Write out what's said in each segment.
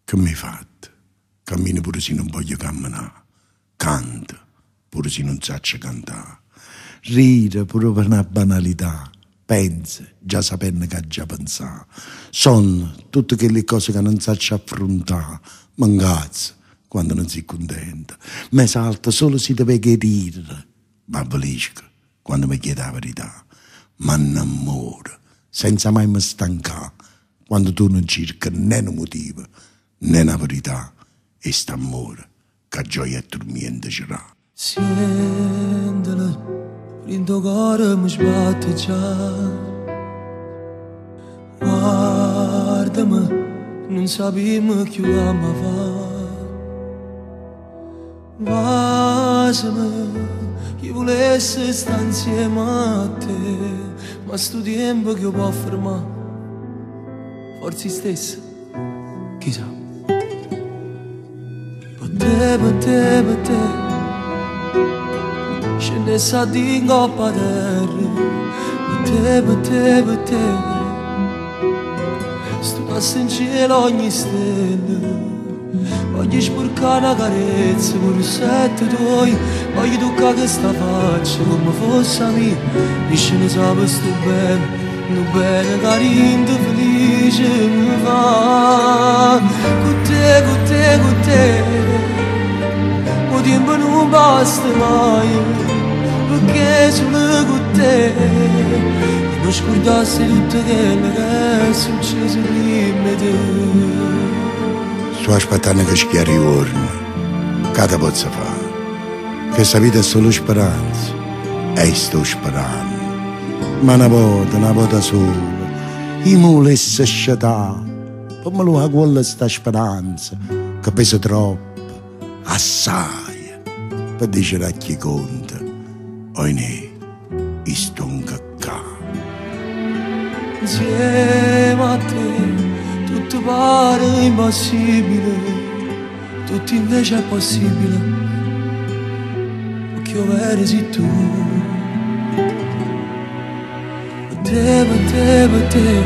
Che mi hai fatto? Cammini pure se non voglio camminare. Canta pure se non saccio cantare. Ride pure per una banalità. Pensa, già sapendo che già pensare. Sono tutte quelle cose che non saccio affrontare. Mangazzo quando non si contenta. Mi salta solo se deve chiedere. Ma avvelisco quando mi chiede la verità. Ma innamoro senza mai mi stancare. Quando tu non cerchi né un motivo né una verità. E st'amore che gioia e dormiente ce l'ha. Sentilo, in tuo cuore mi sbatte già. Guardami, non sappiamo che ama va. Vasami, che volesse stare insieme a te, ma sto tempo che può fermare, forse stessa, chissà. Per te, scendesse a di coppa terra. Per te, studiasse in cielo ogni stella. Voglio sporcare una carezza con il sette tuoi. Voglio toccare questa faccia come fosse mia. E ce ne sape sto bene, carino, felice mi fa. Con te. Il tempo non basta mai, perché solo con te non scordassi tutto quello che è successo prima di te. Sto aspettando che schiari i giorni, che te posso fare? Questa vita è solo speranza, e sto sperando. Ma una volta sola, i volessi sciatare, come lo ha quella sta speranza, che pesa troppo, assai. Per dire a chi conta, oinè, i stonca qua. Insieme a te tutto pare impossibile, tutto invece è possibile, perché io vero sei tu. Per te,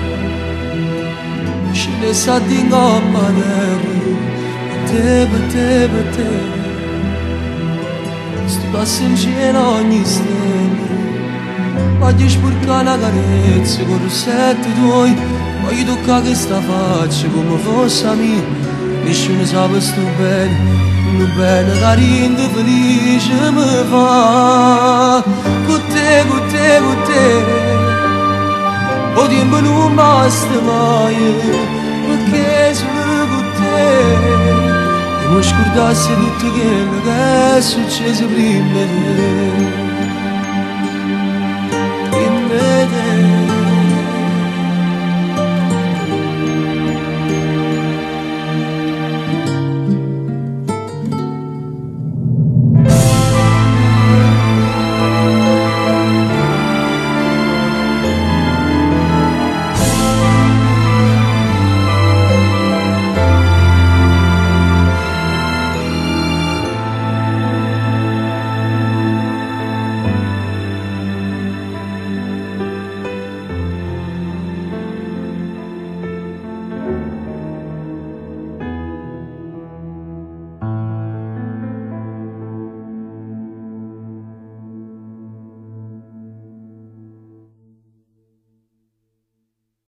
scendesse a di coppa terra. Per te, studiasse in cielo ogni stella. Voglio sporcare una carezza con il sette tuoi. Voglio toccare questa faccia come fosse mia. Nessuno sape sto bene, carino, felice mi fa. Con te. O tempo non basta mai, perché solo con te e mi scordassi tutto quello che è successo prima di te.